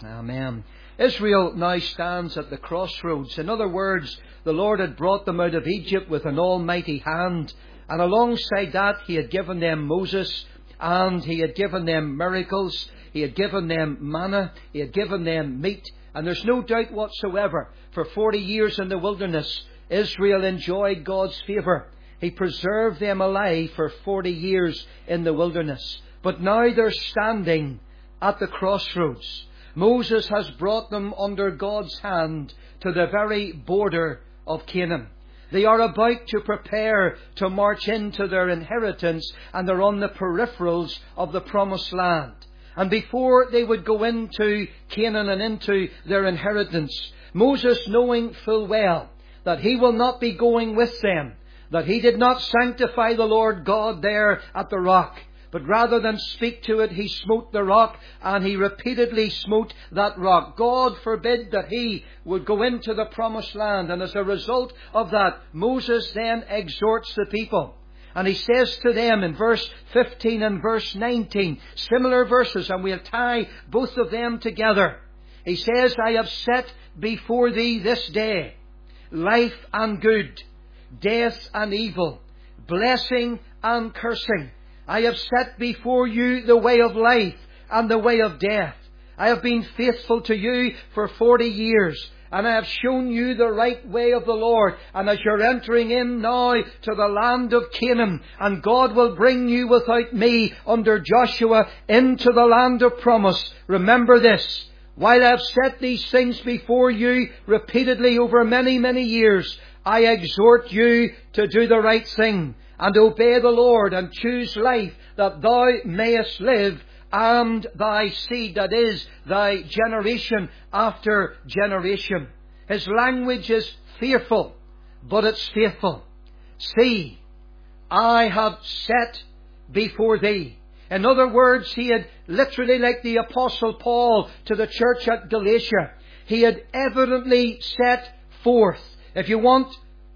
Amen. Israel now stands at the crossroads. In other words, the Lord had brought them out of Egypt with an almighty hand, and alongside that He had given them Moses, and He had given them miracles, He had given them manna, He had given them meat, and there's no doubt whatsoever, for 40 years in the wilderness, Israel enjoyed God's favour. He preserved them alive for 40 years in the wilderness. But now they're standing at the crossroads. Moses has brought them under God's hand to the very border of Canaan. They are about to prepare to march into their inheritance, and they're on the peripherals of the promised land. And before they would go into Canaan and into their inheritance, Moses, knowing full well that he will not be going with them, that he did not sanctify the Lord God there at the rock, but rather than speak to it, he smote the rock, and he repeatedly smote that rock. God forbid that he would go into the promised land. And as a result of that, Moses then exhorts the people. And he says to them in verse 15 and verse 19, similar verses, and we'll tie both of them together. He says, I have set before thee this day life and good, death and evil, blessing and cursing. I have set before you the way of life and the way of death. I have been faithful to you for 40 years, and I have shown you the right way of the Lord. And as you're entering in now to the land of Canaan, and God will bring you without me under Joshua into the land of promise, remember this: while I have set these things before you repeatedly over many, many years, I exhort you to do the right thing and obey the Lord and choose life, that thou mayest live, and thy seed, that is, thy generation after generation. His language is fearful, but it's faithful. See, I have set before thee. In other words, he had literally, like the Apostle Paul to the church at Galatia, he had evidently set forth. If we want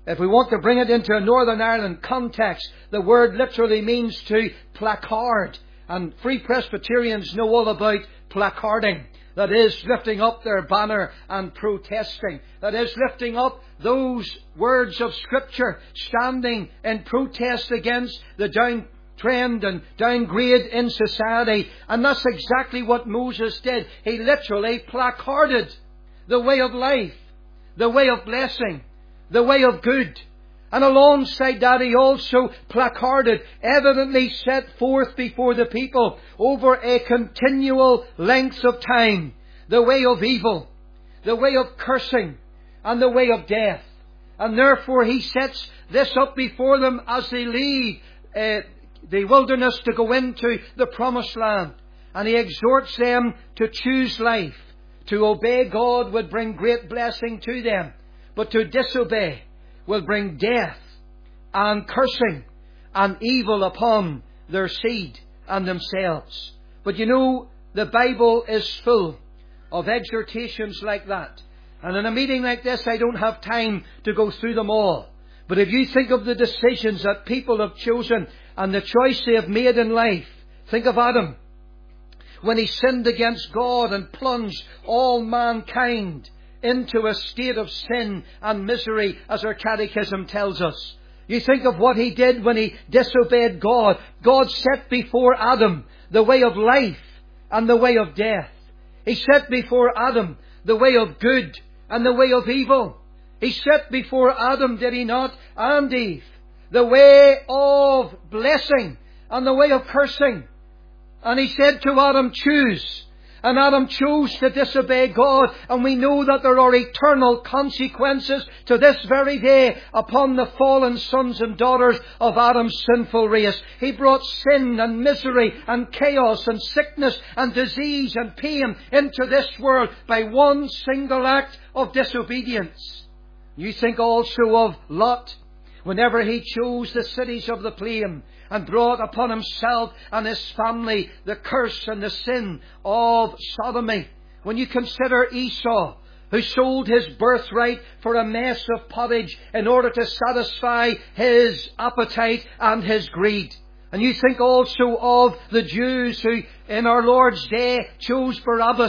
to bring it into a Northern Ireland context, the word literally means to placard. And Free Presbyterians know all about placarding. That is, lifting up their banner and protesting. That is, lifting up those words of Scripture, standing in protest against the downtrend and downgrade in society. And that's exactly what Moses did. He literally placarded the way of life, the way of blessing, the way of good. And alongside that, he also placarded, evidently set forth before the people over a continual length of time, the way of evil, the way of cursing, and the way of death. And therefore he sets this up before them as they leave the wilderness to go into the promised land. And he exhorts them to choose life. To obey God would bring great blessing to them, but to disobey will bring death and cursing and evil upon their seed and themselves. But you know, the Bible is full of exhortations like that. And in a meeting like this, I don't have time to go through them all. But if you think of the decisions that people have chosen and the choice they have made in life, think of Adam, when he sinned against God and plunged all mankind into a state of sin and misery, as our catechism tells us. You think of what he did when he disobeyed God. God set before Adam the way of life and the way of death. He set before Adam the way of good and the way of evil. He set before Adam, did he not, and Eve, the way of blessing and the way of cursing. And he said to Adam, choose. And Adam chose to disobey God, and we know that there are eternal consequences to this very day upon the fallen sons and daughters of Adam's sinful race. He brought sin and misery and chaos and sickness and disease and pain into this world by one single act of disobedience. You think also of Lot, whenever he chose the cities of the plain and brought upon himself and his family the curse and the sin of sodomy. When you consider Esau, who sold his birthright for a mess of pottage in order to satisfy his appetite and his greed. And you think also of the Jews who in our Lord's day chose Barabbas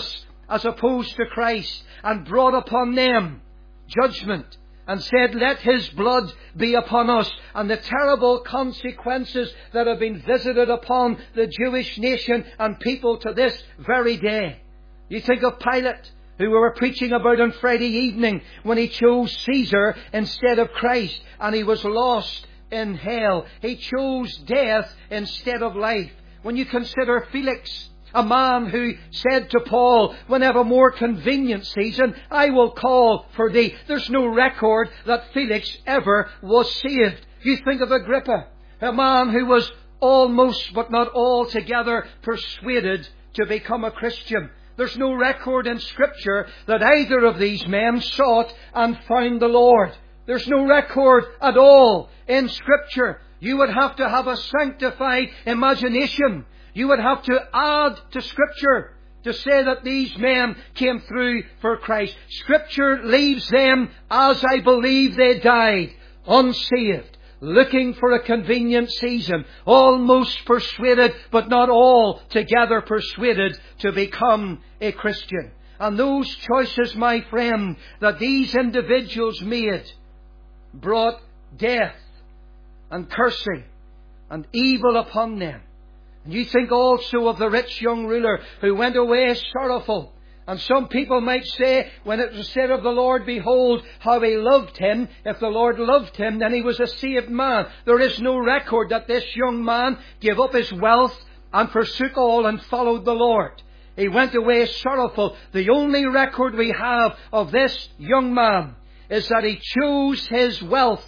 as opposed to Christ, and brought upon them judgment, and said, let His blood be upon us, and the terrible consequences that have been visited upon the Jewish nation and people to this very day. You think of Pilate, who we were preaching about on Friday evening, when he chose Caesar instead of Christ, and he was lost in hell. He chose death instead of life. When you consider Felix, a man who said to Paul, whenever more convenient season, I will call for thee. There's no record that Felix ever was saved. You think of Agrippa, a man who was almost but not altogether persuaded to become a Christian. There's no record in Scripture that either of these men sought and found the Lord. There's no record at all in Scripture. You would have to have a sanctified imagination. You would have to add to Scripture to say that these men came through for Christ. Scripture leaves them, as I believe they died, unsaved, looking for a convenient season, almost persuaded, but not altogether persuaded to become a Christian. And those choices, my friend, that these individuals made brought death and cursing and evil upon them. And you think also of the rich young ruler who went away sorrowful. And some people might say, when it was said of the Lord, behold, how He loved him. If the Lord loved him, then he was a saved man. There is no record that this young man gave up his wealth and forsook all and followed the Lord. He went away sorrowful. The only record we have of this young man is that he chose his wealth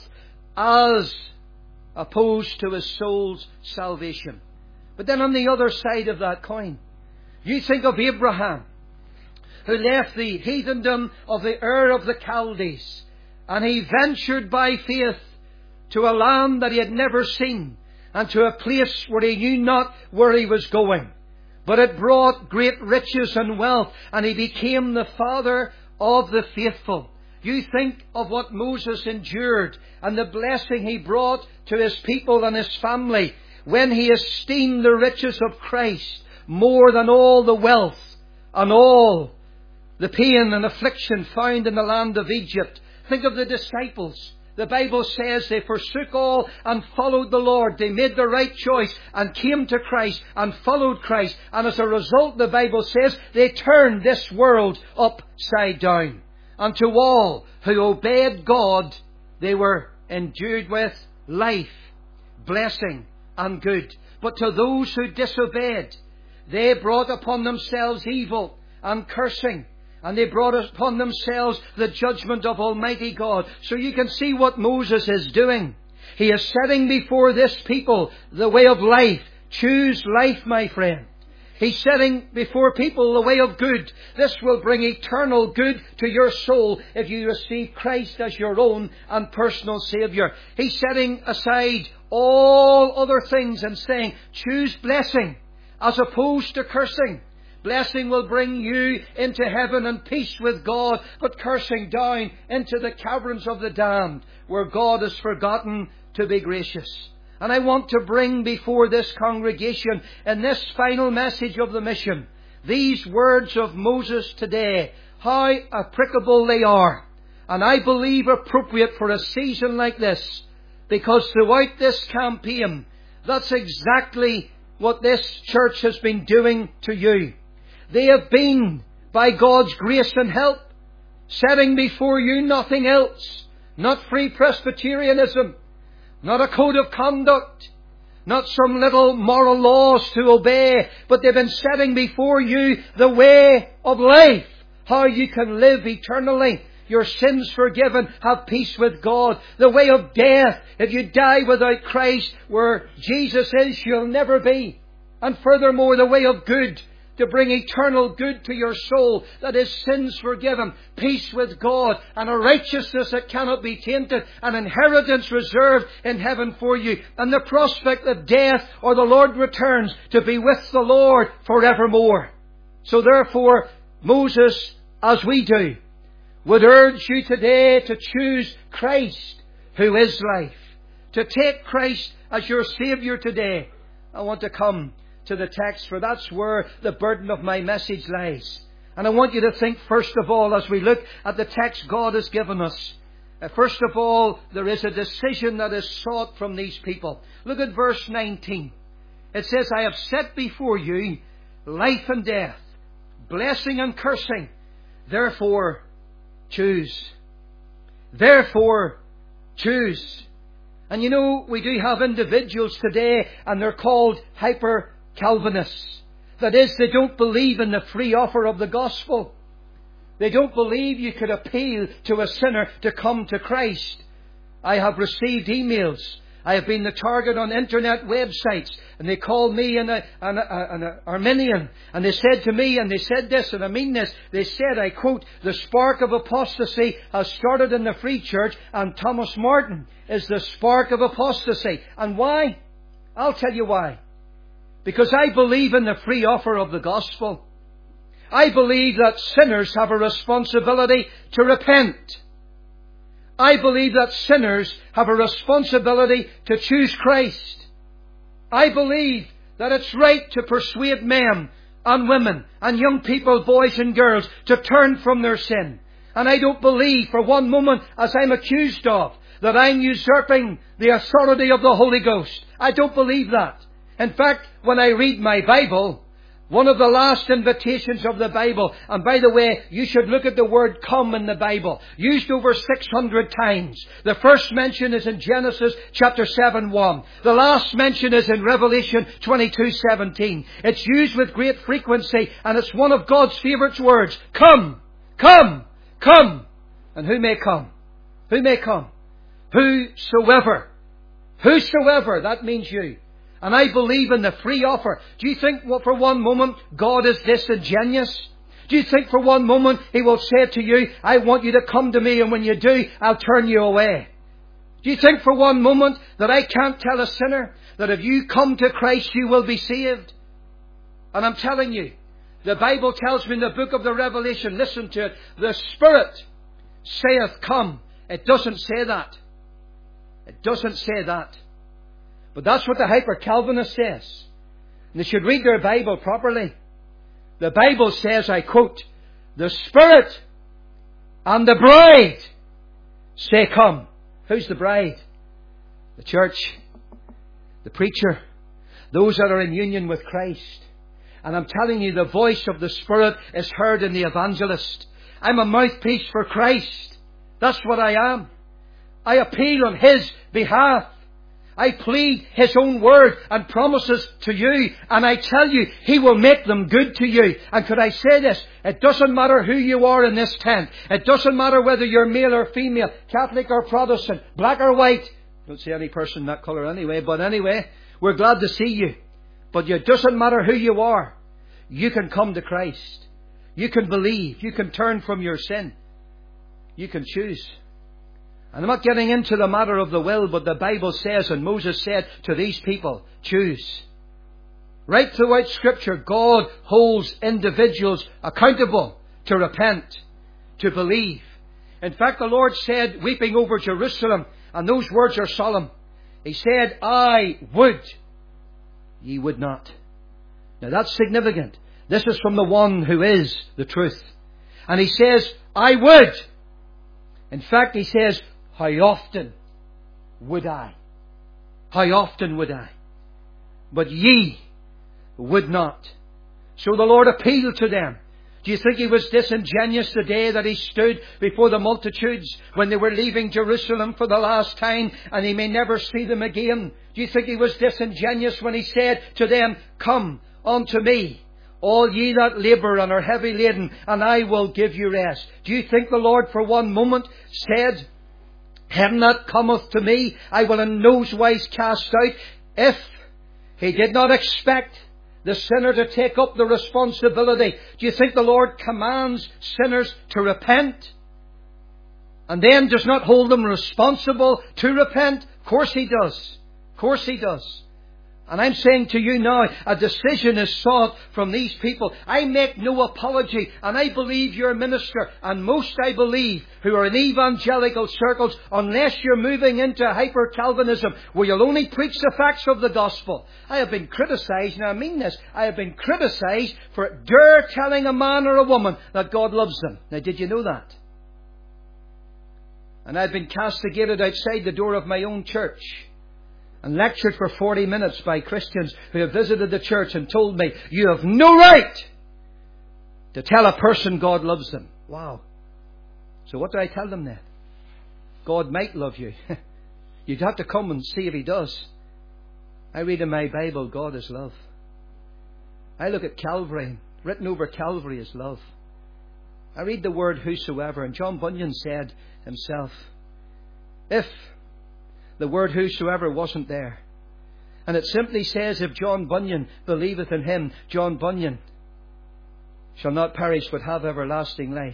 as opposed to his soul's salvation. But then on the other side of that coin, you think of Abraham, who left the heathendom of the Ur of the Chaldees, and he ventured by faith to a land that he had never seen, and to a place where he knew not where he was going. But it brought great riches and wealth, and he became the father of the faithful. You think of what Moses endured, and the blessing he brought to his people and his family, when he esteemed the riches of Christ more than all the wealth and all the pain and affliction found in the land of Egypt. Think of the disciples. The Bible says they forsook all and followed the Lord. They made the right choice and came to Christ and followed Christ. And as a result, the Bible says, they turned this world upside down. And to all who obeyed God, they were endued with life, blessing, and good. But to those who disobeyed, they brought upon themselves evil and cursing. And they brought upon themselves the judgment of Almighty God. So you can see what Moses is doing. He is setting before this people the way of life. Choose life, my friend. He's setting before people the way of good. This will bring eternal good to your soul if you receive Christ as your own and personal Saviour. He's setting aside all other things and saying, choose blessing as opposed to cursing. Blessing will bring you into heaven and peace with God, but cursing down into the caverns of the damned, where God is forgotten to be gracious. And I want to bring before this congregation, in this final message of the mission, these words of Moses today, how applicable they are. And I believe appropriate for a season like this, because throughout this campaign, that's exactly what this church has been doing to you. They have been, by God's grace and help, setting before you nothing else. Not free Presbyterianism, not a code of conduct, not some little moral laws to obey, but they've been setting before you the way of life. How you can live eternally, your sins forgiven, have peace with God. The way of death, if you die without Christ, where Jesus is, you'll never be. And furthermore, the way of good, to bring eternal good to your soul, that is sins forgiven, peace with God, and a righteousness that cannot be tainted, an inheritance reserved in heaven for you, and the prospect of death or the Lord returns to be with the Lord forevermore. So therefore, Moses, as we do, would urge you today to choose Christ, who is life. To take Christ as your Saviour today. I want to come to the text, for that's where the burden of my message lies. And I want you to think, first of all, as we look at the text God has given us, first of all, there is a decision that is sought from these people. Look at verse 19. It says, I have set before you life and death, blessing and cursing. Therefore, choose. Therefore, choose. And you know, we do have individuals today, and they're called hyper-Calvinists. That is, they don't believe in the free offer of the gospel. They don't believe you could appeal to a sinner to come to Christ. I have received emails. I have been the target on internet websites, and they called me an Arminian, and they said to me, and they said this, and I mean this, they said, I quote, the spark of apostasy has started in the Free Church, and Thomas Martin is the spark of apostasy. And why? I'll tell you why. Because I believe in the free offer of the gospel. I believe that sinners have a responsibility to repent. I believe that sinners have a responsibility to choose Christ. I believe that it's right to persuade men and women and young people, boys and girls, to turn from their sin. And I don't believe for one moment, as I'm accused of, that I'm usurping the authority of the Holy Ghost. I don't believe that. In fact, when I read my Bible, one of the last invitations of the Bible, and by the way, you should look at the word come in the Bible, used over 600 times. The first mention is in Genesis chapter 7:1. The last mention is in Revelation 22:17. It's used with great frequency, and it's one of God's favourite words. Come, come, come. And who may come? Who may come? Whosoever. Whosoever, that means you. And I believe in the free offer. Do you think for one moment God is disingenuous? Do you think for one moment He will say to you, I want you to come to me, and when you do, I'll turn you away? Do you think for one moment that I can't tell a sinner that if you come to Christ you will be saved? And I'm telling you, the Bible tells me in the book of the Revelation, listen to it, the Spirit saith come. It doesn't say that. It doesn't say that. But that's what the hyper-Calvinist says. And they should read their Bible properly. The Bible says, I quote, the Spirit and the bride say come. Who's the bride? The church, the preacher, those that are in union with Christ. And I'm telling you, the voice of the Spirit is heard in the evangelist. I'm a mouthpiece for Christ. That's what I am. I appeal on His behalf. I plead His own word and promises to you, and I tell you, He will make them good to you. And could I say this? It doesn't matter who you are in this tent. It doesn't matter whether you're male or female, Catholic or Protestant, black or white. Don't see any person that colour anyway, but anyway, we're glad to see you. But it doesn't matter who you are. You can come to Christ. You can believe. You can turn from your sin. You can choose. And I'm not getting into the matter of the will, but the Bible says, and Moses said to these people, choose. Right throughout Scripture, God holds individuals accountable to repent, to believe. In fact, the Lord said, weeping over Jerusalem, and those words are solemn. He said, I would, ye would not. Now that's significant. This is from the one who is the truth. And He says, I would. In fact, He says, how often would I? How often would I? But ye would not. So the Lord appealed to them. Do you think He was disingenuous the day that He stood before the multitudes when they were leaving Jerusalem for the last time, and He may never see them again? Do you think He was disingenuous when He said to them, come unto me, all ye that labour and are heavy laden, and I will give you rest? Do you think the Lord for one moment said, him that cometh to me, I will in no wise cast out? If He did not expect the sinner to take up the responsibility, do you think the Lord commands sinners to repent and then does not hold them responsible to repent? Of course He does. Of course He does. And I'm saying to you now, a decision is sought from these people. I make no apology, and I believe your minister, and most I believe, who are in evangelical circles, unless you're moving into hyper-Calvinism, where you'll only preach the facts of the gospel. I have been criticised, and I mean this, I have been criticised for dare telling a man or a woman that God loves them. Now, did you know that? And I've been castigated outside the door of my own church and lectured for 40 minutes by Christians who have visited the church and told me, you have no right to tell a person God loves them. Wow. So what do I tell them then? God might love you. You'd have to come and see if He does. I read in my Bible, God is love. I look at Calvary, written over Calvary is love. I read the word whosoever, and John Bunyan said himself, if the word whosoever wasn't there, and it simply says, if John Bunyan believeth in Him, John Bunyan shall not perish but have everlasting life.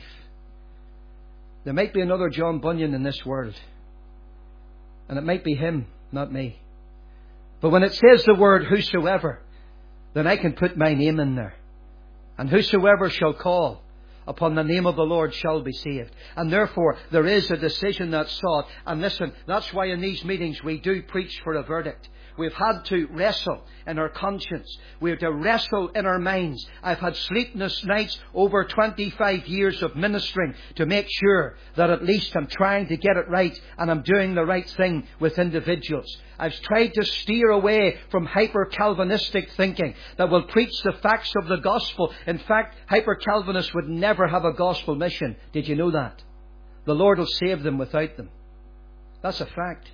There might be another John Bunyan in this world, and it might be him, not me. But when it says the word whosoever, then I can put my name in there. And whosoever shall call upon the name of the Lord shall be saved. And therefore, there is a decision that's sought. And listen, that's why in these meetings we do preach for a verdict. We've had to wrestle in our conscience. We have to wrestle in our minds. I've had sleepless nights over 25 years of ministering to make sure that at least I'm trying to get it right and I'm doing the right thing with individuals. I've tried to steer away from hyper-Calvinistic thinking that will preach the facts of the gospel. In fact, hyper-Calvinists would never have a gospel mission. Did you know that? The Lord will save them without them. That's a fact.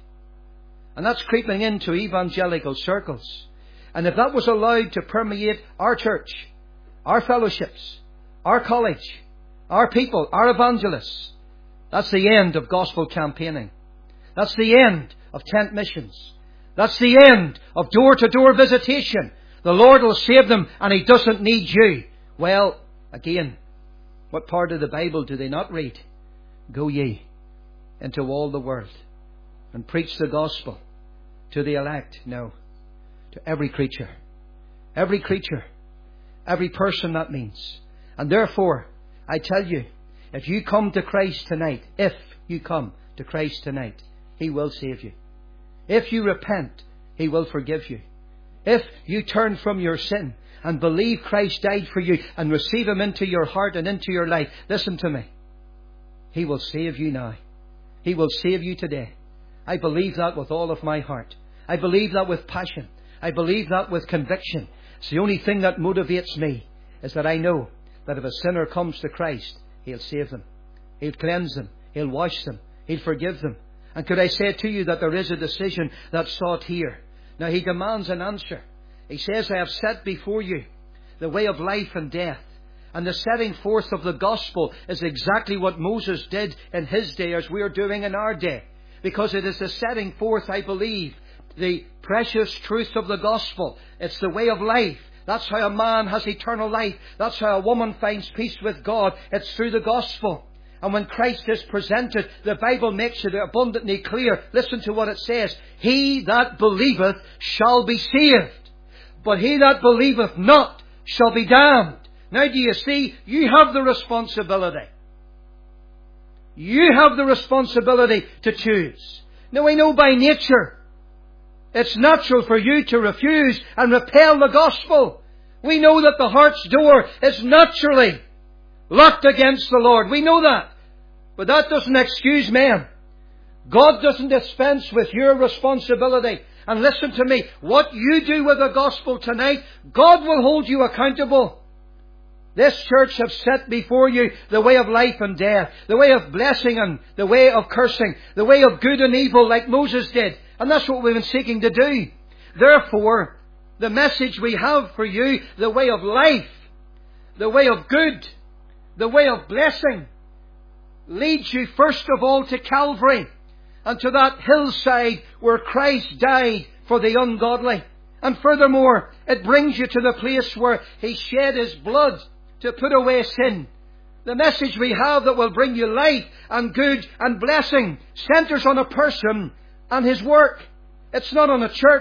And that's creeping into evangelical circles. And if that was allowed to permeate our church, our fellowships, our college, our people, our evangelists, that's the end of gospel campaigning. That's the end of tent missions. That's the end of door-to-door visitation. The Lord will save them and He doesn't need you. Well, again, what part of the Bible do they not read? Go ye into all the world and preach the gospel to the elect. No, to every creature. Every creature. Every person, that means. And therefore, I tell you, if you come to Christ tonight, if you come to Christ tonight, He will save you. If you repent, He will forgive you. If you turn from your sin and believe Christ died for you and receive Him into your heart and into your life, listen to me, He will save you now. He will save you today. I believe that with all of my heart. I believe that with passion. I believe that with conviction. It's the only thing that motivates me, is that I know that if a sinner comes to Christ, He'll save them. He'll cleanse them. He'll wash them. He'll forgive them. And could I say to you that there is a decision that's sought here? Now He demands an answer. He says, I have set before you the way of life and death. And the setting forth of the gospel is exactly what Moses did in his day, as we are doing in our day. Because it is the setting forth, I believe, the precious truth of the gospel. It's the way of life. That's how a man has eternal life. That's how a woman finds peace with God. It's through the gospel. And when Christ is presented, the Bible makes it abundantly clear. Listen to what it says. He that believeth shall be saved, but he that believeth not shall be damned. Now do you see, you have the responsibility. You have the responsibility to choose. Now I know by nature, it's natural for you to refuse and repel the gospel. We know that the heart's door is naturally locked against the Lord. We know that. But that doesn't excuse men. God doesn't dispense with your responsibility. And listen to me, what you do with the gospel tonight, God will hold you accountable. This church have set before you the way of life and death, the way of blessing and the way of cursing, the way of good and evil like Moses did. And that's what we've been seeking to do. Therefore, the message we have for you, the way of life, the way of good, the way of blessing, leads you first of all to Calvary and to that hillside where Christ died for the ungodly. And furthermore, it brings you to the place where He shed His blood to put away sin. The message we have that will bring you life and good and blessing centres on a person and his work. It's not on a church.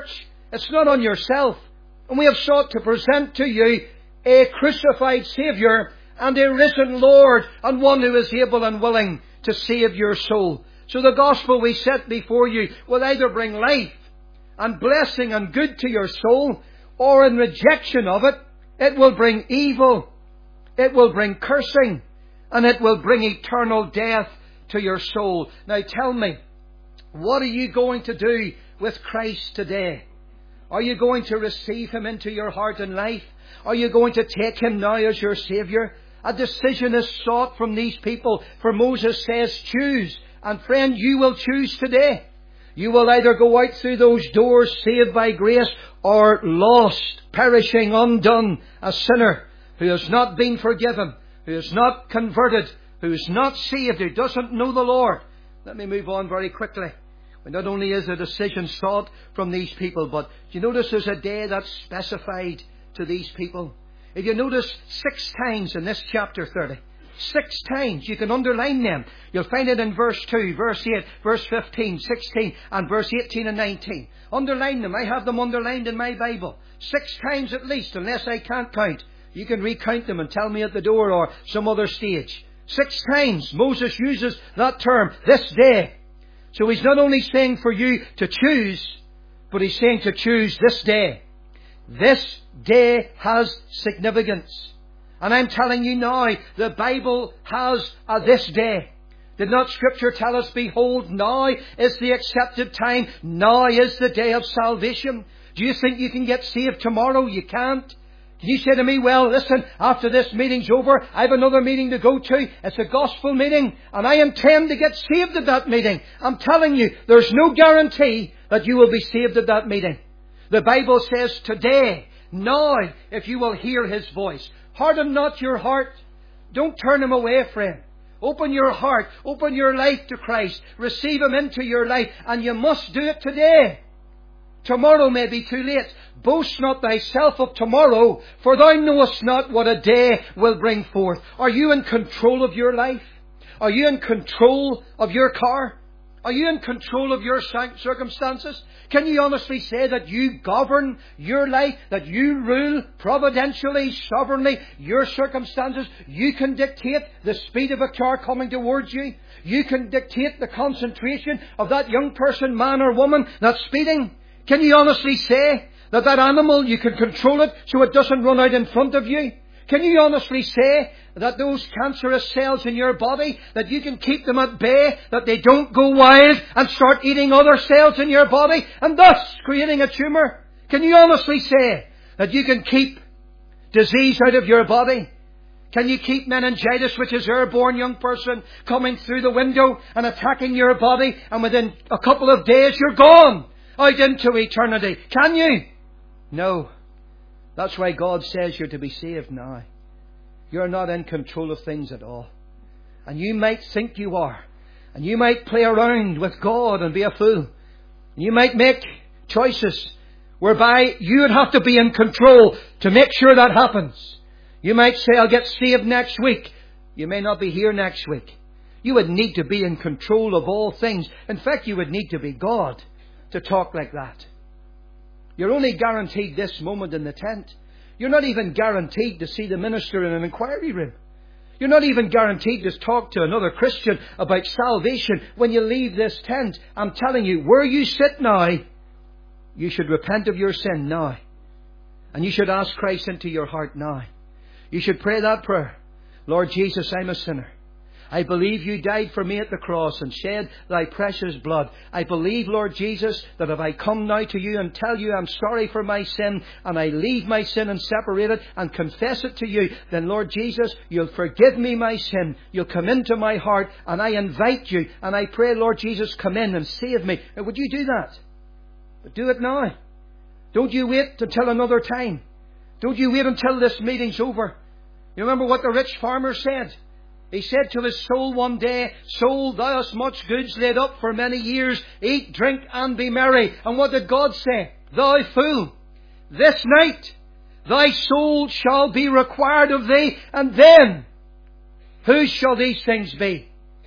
It's not on yourself. And we have sought to present to you a crucified Saviour and a risen Lord, and one who is able and willing to save your soul. So the gospel we set before you will either bring life and blessing and good to your soul, or in rejection of it, it will bring evil, it will bring cursing, and it will bring eternal death to your soul. Now tell me, what are you going to do with Christ today? Are you going to receive Him into your heart and life? Are you going to take Him now as your Saviour? A decision is sought from these people, for Moses says, choose. And friend, you will choose today. You will either go out through those doors saved by grace, or lost, perishing, undone, a sinner who has not been forgiven, who is not converted, who is not saved, who doesn't know the Lord. Let me move on very quickly. Not only is a decision sought from these people, but do you notice there's a day that's specified to these people? If you notice 6 times in this chapter 30, 6 times, you can underline them. You'll find it in verse 2, verse 8, verse 15, 16, and verse 18 and 19. Underline them. I have them underlined in my Bible. 6 times at least, unless I can't count. You can recount them and tell me at the door or some other stage. 6 times Moses uses that term, this day. So he's not only saying for you to choose, but he's saying to choose this day. This day has significance. And I'm telling you now, the Bible has a this day. Did not Scripture tell us, behold, now is the accepted time, now is the day of salvation? Do you think you can get saved tomorrow? You can't. Can you say to me, well, listen, after this meeting's over, I have another meeting to go to. It's a gospel meeting, and I intend to get saved at that meeting. I'm telling you, there's no guarantee that you will be saved at that meeting. The Bible says today, now, if you will hear His voice, harden not your heart. Don't turn Him away, friend. Open your heart, open your life to Christ. Receive Him into your life, and you must do it today. Tomorrow may be too late. Boast not thyself of tomorrow, for thou knowest not what a day will bring forth. Are you in control of your life? Are you in control of your car? Are you in control of your circumstances? Can you honestly say that you govern your life, that you rule providentially, sovereignly your circumstances? You can dictate the speed of a car coming towards you. You can dictate the concentration of that young person, man or woman, that's speeding. Can you honestly say that that animal, you can control it so it doesn't run out in front of you? Can you honestly say that those cancerous cells in your body, that you can keep them at bay, that they don't go wild and start eating other cells in your body and thus creating a tumour? Can you honestly say that you can keep disease out of your body? Can you keep meningitis, which is airborne, young person, coming through the window and attacking your body, and within a couple of days you're gone out into eternity? Can you? No. That's why God says you're to be saved now. You're not in control of things at all. And you might think you are. And you might play around with God and be a fool. You might make choices whereby you would have to be in control to make sure that happens. You might say, I'll get saved next week. You may not be here next week. You would need to be in control of all things. In fact, you would need to be God to talk like that. You're only guaranteed this moment in the tent. You're not even guaranteed to see the minister in an inquiry room. You're not even guaranteed to talk to another Christian about salvation when you leave this tent. I'm telling you, where you sit now, you should repent of your sin now. And you should ask Christ into your heart now. You should pray that prayer. Lord Jesus, I'm a sinner. I believe you died for me at the cross and shed thy precious blood. I believe, Lord Jesus, that if I come now to you and tell you I'm sorry for my sin, and I leave my sin and separate it and confess it to you, then Lord Jesus, you'll forgive me my sin. You'll come into my heart, and I invite you, and I pray, Lord Jesus, come in and save me. Now, would you do that? But do it now. Don't you wait until another time. Don't you wait until this meeting's over. You remember what the rich farmer said? He said to his soul one day, Soul, thou hast much goods laid up for many years. Eat, drink, and be merry. And what did God say? Thou fool, this night thy soul shall be required of thee. And then, whose shall these things be?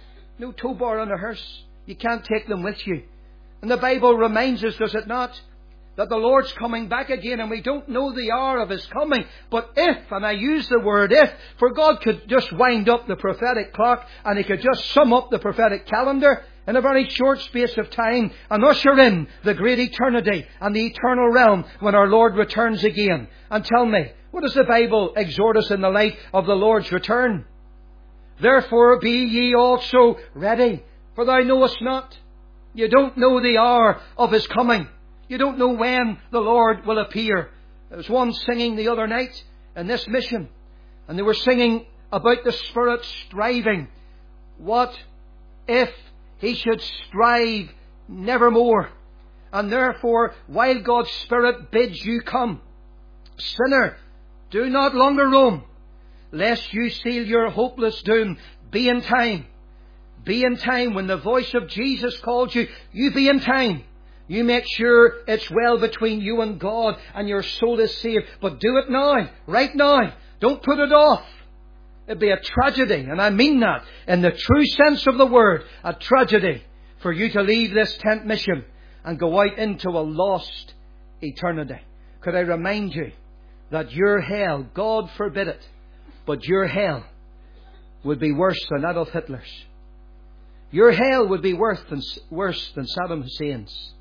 No tow bar on a hearse. You can't take them with you. And the Bible reminds us, does it not, that the Lord's coming back again, and we don't know the hour of His coming. But if, and I use the word if, for God could just wind up the prophetic clock and He could just sum up the prophetic calendar in a very short space of time and usher in the great eternity and the eternal realm when our Lord returns again. And tell me, what does the Bible exhort us in the light of the Lord's return? Therefore be ye also ready, for thou knowest not. You don't know the hour of His coming. You don't know when the Lord will appear. There was one singing the other night in this mission, and they were singing about the Spirit striving. What if He should strive nevermore? And therefore, while God's Spirit bids you come, sinner, do not longer roam, lest you seal your hopeless doom. Be in time. Be in time. When the voice of Jesus calls you, you be in time. You make sure it's well between you and God and your soul is saved. But do it now, right now. Don't put it off. It'd be a tragedy, and I mean that in the true sense of the word, a tragedy for you to leave this tent mission and go out into a lost eternity. Could I remind you that your hell, God forbid it, but your hell would be worse than Adolf Hitler's. Your hell would be worse than Saddam Hussein's.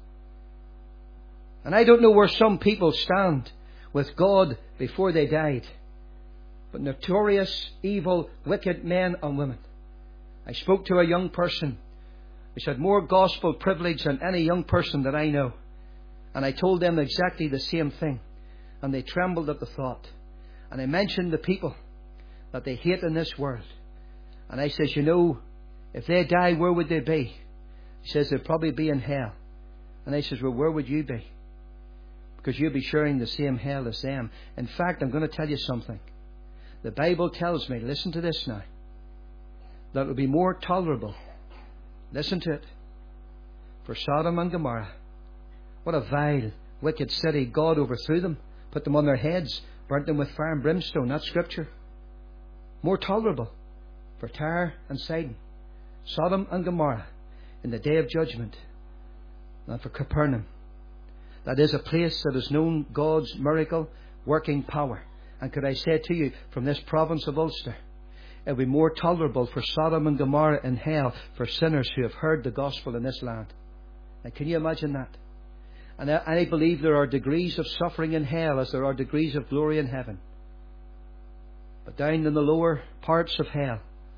And I don't know where some people stand with God before they died, but notorious, evil, wicked men and women. I spoke to a young person who had more gospel privilege than any young person that I know. And I told them exactly the same thing. And they trembled at the thought. And I mentioned the people that they hate in this world. And I says, you know, if they die, where would they be? He says, they'd probably be in hell. And I says, well, where would you be? Because you'll be sharing the same hell as them. In fact, I'm going to tell you something. The Bible tells me, listen to this now, that it will be more tolerable, listen to it, for Sodom and Gomorrah. What a vile, wicked city. God overthrew them, put them on their heads, burnt them with fire and brimstone. That's Scripture. More tolerable for Tyre and Sidon, Sodom and Gomorrah, in the day of judgment, than for Capernaum. That is a place that has known God's miracle working power. And could I say to you, from this province of Ulster, it will be more tolerable for Sodom and Gomorrah in hell for sinners who have heard the gospel in this land. Now, can you imagine that? And I believe there are degrees of suffering in hell as there are degrees of glory in heaven. But down in the lower parts of hell,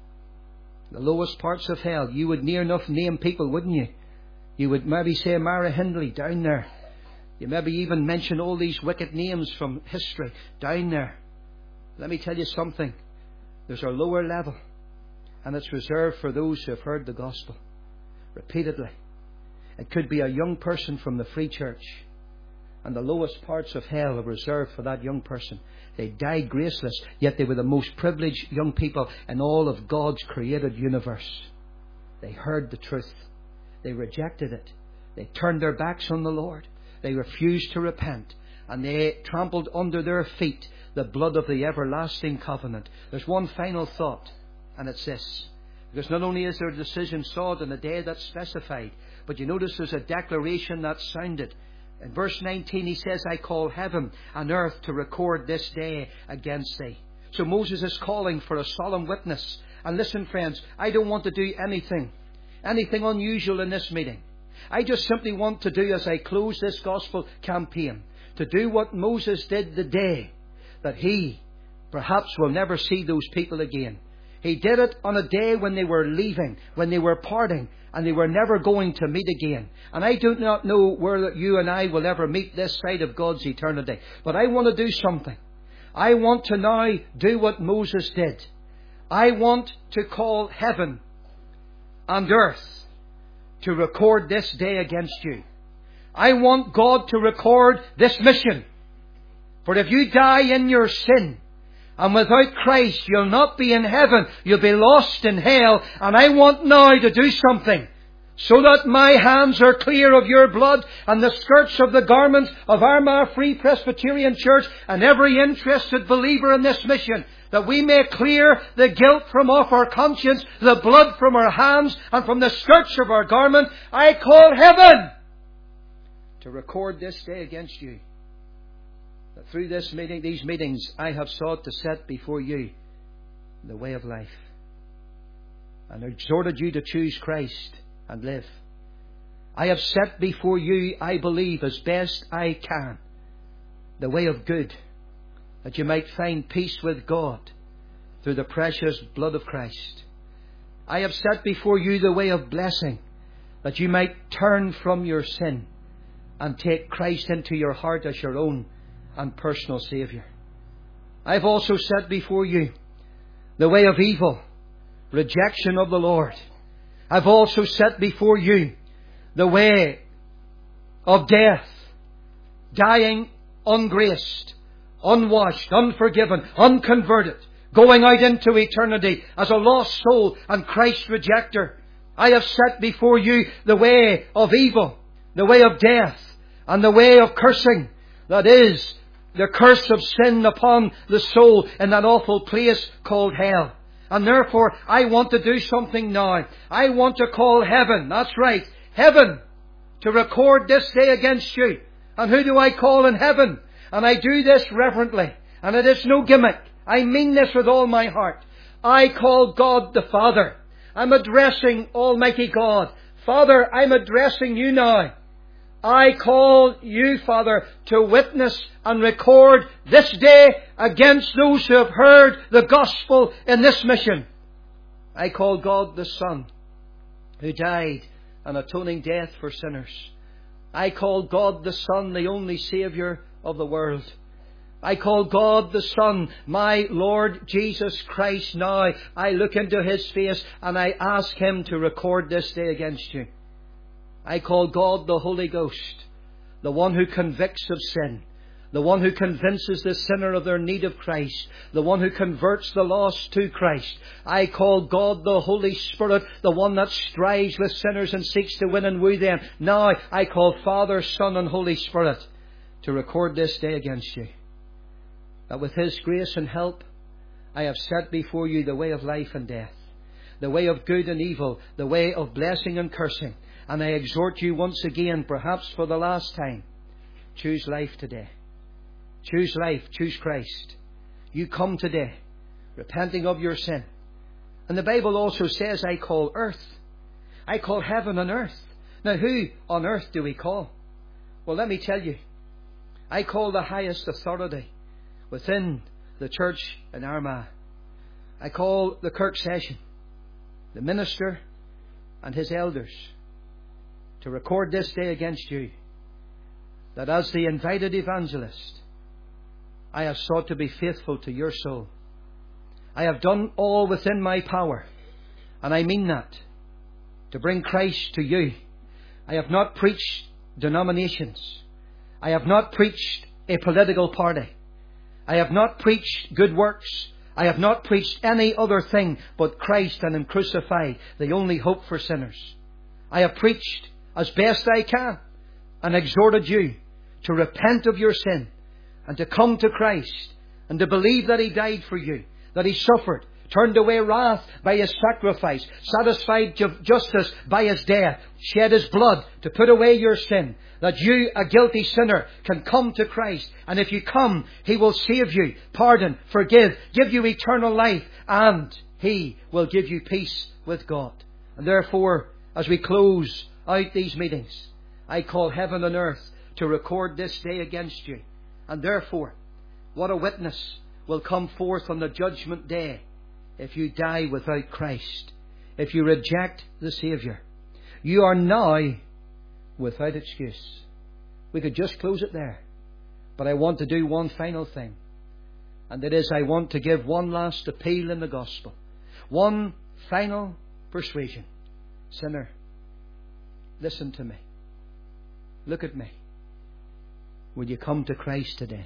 the lowest parts of hell, you would near enough name people, wouldn't you? You would maybe say Mara Hindley down there. You maybe even mention all these wicked names from history down there. Let me tell you something. There's a lower level, and it's reserved for those who have heard the gospel repeatedly. It could be a young person from the Free Church, and the lowest parts of hell are reserved for that young person. They died graceless, yet they were the most privileged young people in all of God's created universe. They heard the truth. They rejected it. They turned their backs on the Lord. They refused to repent, and they trampled under their feet the blood of the everlasting covenant. There's one final thought, and it's this. Because not only is their decision sought in the day that's specified, but you notice there's a declaration that's sounded. In verse 19 he says, I call heaven and earth to record this day against thee. So Moses is calling for a solemn witness. And listen, friends, I don't want to do anything unusual in this meeting. I just simply want to do, as I close this gospel campaign, to do what Moses did the day that he perhaps will never see those people again. He did it on a day when they were leaving, when they were parting, and they were never going to meet again. And I do not know where you and I will ever meet this side of God's eternity. But I want to do something. I want to now do what Moses did. I want to call heaven and earth to record this day against you. I want God to record this mission. For if you die in your sin, and without Christ, you'll not be in heaven. You'll be lost in hell. And I want now to do something so that my hands are clear of your blood and the skirts of the garment of Armagh Free Presbyterian Church and every interested believer in this mission, that we may clear the guilt from off our conscience, the blood from our hands and from the skirts of our garment. I call heaven to record this day against you. That through these meetings, I have sought to set before you the way of life, and exhorted you to choose Christ and live. I have set before you, I believe, as best I can, the way of good, that you might find peace with God through the precious blood of Christ. I have set before you the way of blessing, that you might turn from your sin and take Christ into your heart as your own and personal Saviour. I have also set before you the way of evil, rejection of the Lord. I've also set before you the way of death, dying ungraced, unwashed, unforgiven, unconverted, going out into eternity as a lost soul and Christ rejecter. I have set before you the way of evil, the way of death, and the way of cursing, that is, the curse of sin upon the soul in that awful place called hell. And therefore, I want to do something now. I want to call heaven, that's right, heaven, to record this day against you. And who do I call in heaven? And I do this reverently, and it is no gimmick. I mean this with all my heart. I call God the Father. I'm addressing Almighty God. Father, I'm addressing you now. I call you, Father, to witness and record this day against those who have heard the gospel in this mission. I call God the Son, who died an atoning death for sinners. I call God the Son, the only Saviour of the world. I call God the Son, my Lord Jesus Christ now. I look into His face and I ask Him to record this day against you. I call God the Holy Ghost, the one who convicts of sin, the one who convinces the sinner of their need of Christ, the one who converts the lost to Christ. I call God the Holy Spirit, the one that strives with sinners and seeks to win and woo them. Now I call Father, Son and Holy Spirit to record this day against you. That with His grace and help, I have set before you the way of life and death, the way of good and evil, the way of blessing and cursing. And I exhort you once again, perhaps for the last time, choose life today. Choose life, choose Christ. You come today, repenting of your sin. And the Bible also says, I call earth. I call heaven and earth. Now who on earth do we call? Well, let me tell you. I call the highest authority within the church in Armagh. I call the Kirk Session, the minister and his elders, to record this day against you, that as the invited evangelist, I have sought to be faithful to your soul. I have done all within my power, and I mean that, to bring Christ to you. I have not preached denominations. I have not preached a political party. I have not preached good works. I have not preached any other thing but Christ and Him crucified, the only hope for sinners. I have preached as best I can and exhorted you to repent of your sin and to come to Christ and to believe that He died for you, that He suffered, turned away wrath by His sacrifice, satisfied justice by His death, shed His blood to put away your sin, that you, a guilty sinner, can come to Christ. And if you come, He will save you, pardon, forgive, give you eternal life, and He will give you peace with God. And therefore, as we close out these meetings, I call heaven and earth to record this day against you. And therefore, what a witness will come forth on the judgment day if you die without Christ, if you reject the Saviour. You are now without excuse. We could just close it there, but I want to do one final thing, and that is I want to give one last appeal in the gospel, one final persuasion. Sinner, listen to me. Look at me. Will you come to Christ today?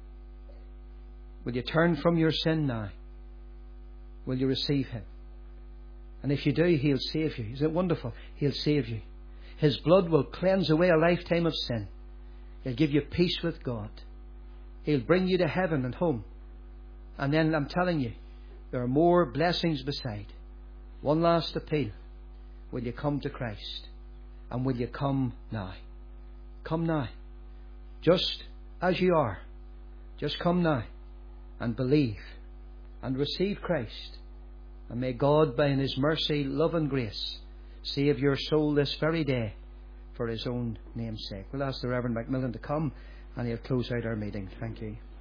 Will you turn from your sin now? Will you receive Him? And if you do, He'll save you. Isn't it wonderful? He'll save you. His blood will cleanse away a lifetime of sin. He'll give you peace with God. He'll bring you to heaven and home. And then I'm telling you, there are more blessings beside. One last appeal. Will you come to Christ? And will you come now? Come now, just as you are. Just come now and believe and receive Christ. And may God, by His mercy, love and grace, save your soul this very day for His own name's sake. We'll ask the Reverend Macmillan to come and he'll close out our meeting. Thank you.